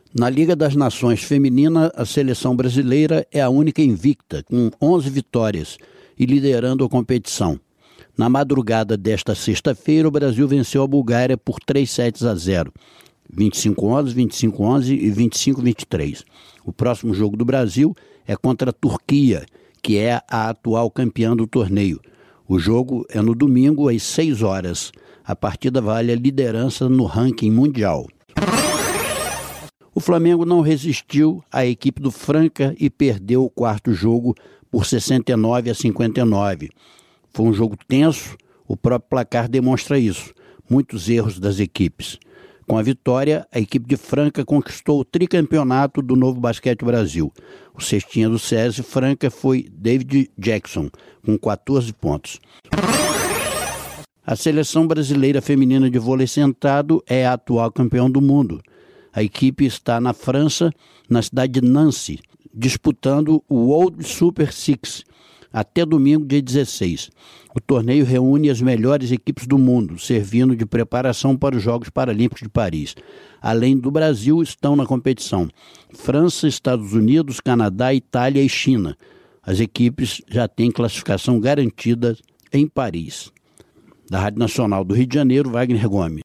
Na Liga das Nações Feminina, a seleção brasileira é a única invicta, com 11 vitórias e liderando a competição. Na madrugada desta sexta-feira, o Brasil venceu a Bulgária por 3-0, 25-11, 25-11 e 25-23. O próximo jogo do Brasil é contra a Turquia, que é a atual campeã do torneio. O jogo é no domingo, às 6 horas. A partida vale a liderança no ranking mundial. O Flamengo não resistiu à equipe do Franca e perdeu o quarto jogo por 69-59. Foi um jogo tenso, o próprio placar demonstra isso. Muitos erros das equipes. Com a vitória, a equipe de Franca conquistou o tricampeonato do Novo Basquete Brasil. O cestinha do SESI Franca foi David Jackson, com 14 pontos. A seleção brasileira feminina de vôlei sentado é a atual campeã do mundo. A equipe está na França, na cidade de Nancy, disputando o World Super Six até domingo, dia 16. O torneio reúne as melhores equipes do mundo, servindo de preparação para os Jogos Paralímpicos de Paris. Além do Brasil, estão na competição França, Estados Unidos, Canadá, Itália e China. As equipes já têm classificação garantida em Paris. Da Rádio Nacional do Rio de Janeiro, Wagner Gomes.